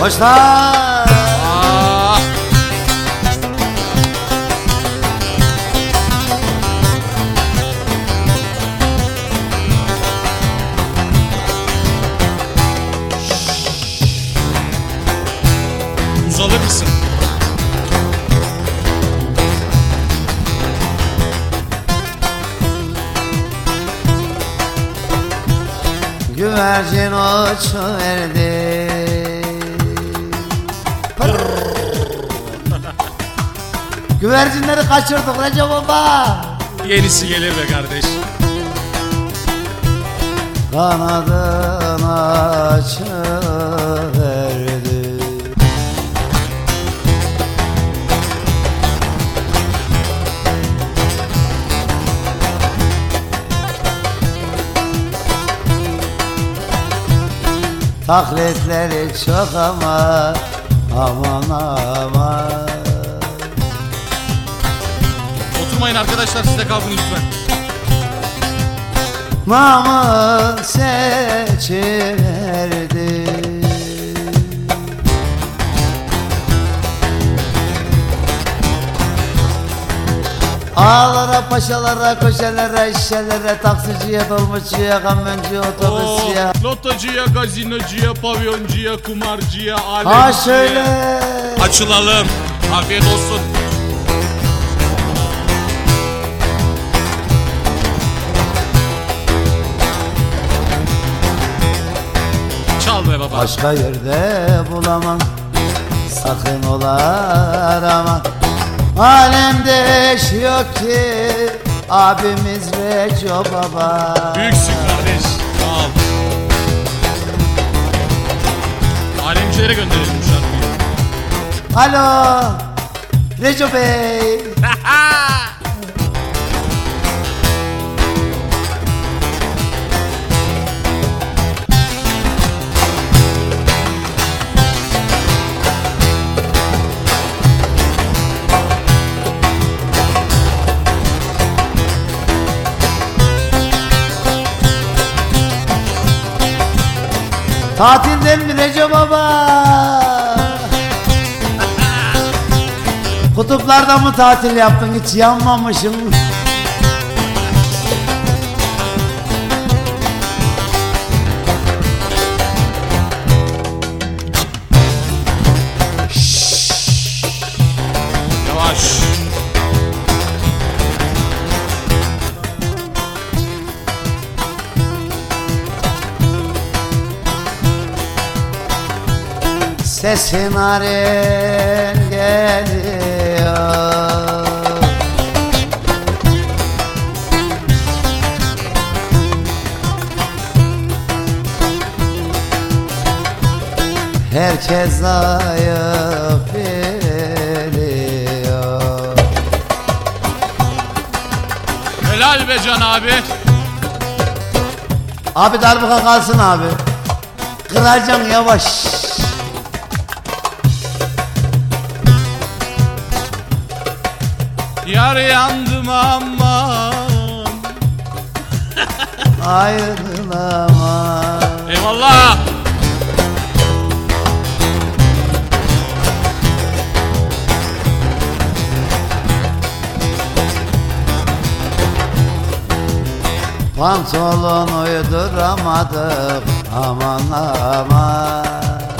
Boşlar. Uzalır mısın? Güvercin uçuverdi. Güvercinleri kaçırdık Recep Baba. Yenisi gelir be kardeş. Kanadını açıverdi. Taklitleri çok ama aman aman. Oturmayın arkadaşlar, siz de kalkın lütfen. Namı seçiverdi. Ağalara, paşalara, köşelere, işçilere, taksiciye, dolmuşçuya, kamyoncuya, otobüsçüye. Lotocuya, gazinocuya, pavyoncuya, kumarcıya, alemciye. Ha şöyle. Açılalım. Afiyet olsun. Çal be baba. Başka yerde bulamam, sakın ola arama. Alemde eş yok ki abimiz Recep Baba. Büyüksün kardeş. Sağ ol. Alemcilere gönderelim bu şarkıyı. Alo Recep Bey. Tatilden mi Recep Baba? Kutuplarda mı tatil yaptın, hiç yanmamışım. Yavaş. Sesin haren geliyor. Herkes ayıp biliyor. Helal be Can abi. Abi darbuka kalsın abi. Kıracaksın yavaş. Yar yandım aman. Ayrılama. Eyvallah. Pantolon uyduramadım aman aman.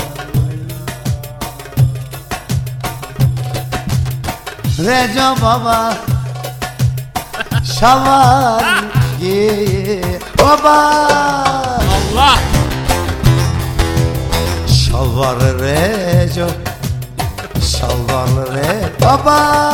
Recep Baba şalvar giy baba. Allah. Şalvarı Recep, şalvarı Recep Baba.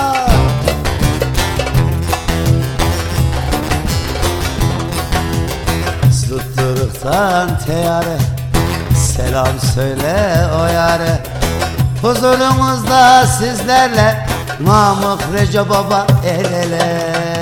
Tutturuktan teyare, selam söyle o yare. Huzurumuzda sizlerle Namık Recep Baba el ele.